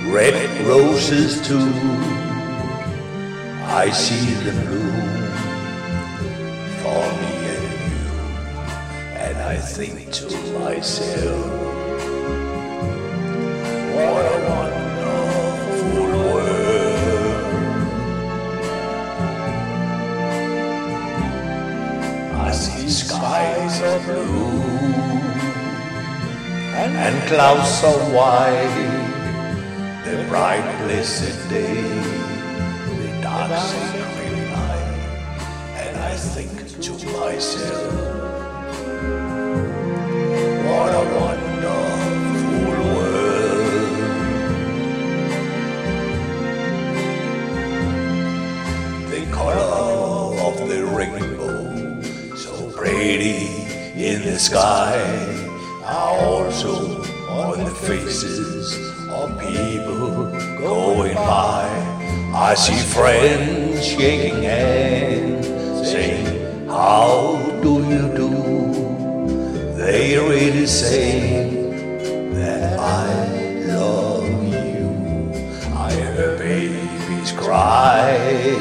red roses too. I see them bloom for me and you, and I think to myself, what a wonderful world. I see skies of blue and clouds so white, the bright blessed day, the dark sacred night, and I think to myself, what a wonderful world. The color of the rainbow, so pretty in the sky, are also on the faces of people going by. I see friends shaking hands, saying, how do you do? They really say that I love you. I hear babies cry,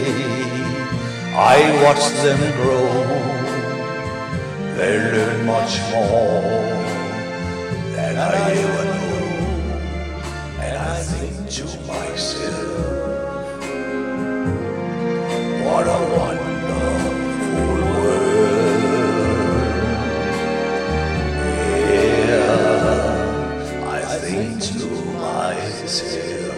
I watch them grow. They learn much more than I ever know, and I think to myself, what a wonderful world. Yeah, I think to myself.